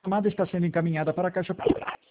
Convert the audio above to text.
chamada está sendo encaminhada para a caixa postal.